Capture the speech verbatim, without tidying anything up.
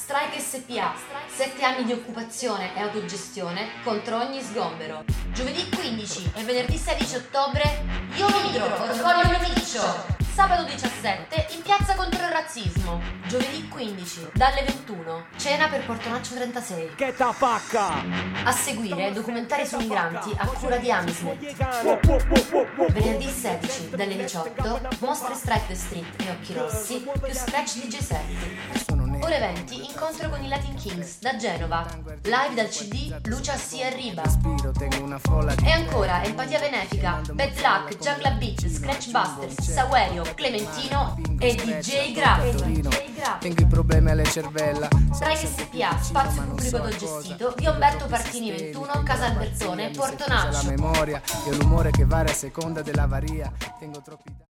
Strike S P A, sette anni di occupazione e autogestione contro ogni sgombero. Giovedì quindici e venerdì sedici ottobre, Io Migro, Orgoglio Mimiccio. Sabato diciassette, in piazza contro il razzismo. Giovedì quindici, dalle ventuno, cena per Portonaccio trentasei. Che ta pacca! A seguire, documentari su migranti a cura di Amisnet. Venerdì sedici, dalle diciotto, mostre Strike the Street e Occhi Rossi, più Scratch D J set. Ore venti, incontro con i Latin Kings da Genova. Live dal C D Lucia si arriva. E ancora, empatia benefica, Bad Luck, Jungla Beat, Scratch Busters, Sawerio, Clementino e D J Grafton. Tengo i problemi alle cervella. Strike S P A, spazio pubblico autogestito, via Umberto Partini ventuno, Casa Albertone, Portonaccio. La memoria e l'umore che varia a seconda della varia. Tengo troppi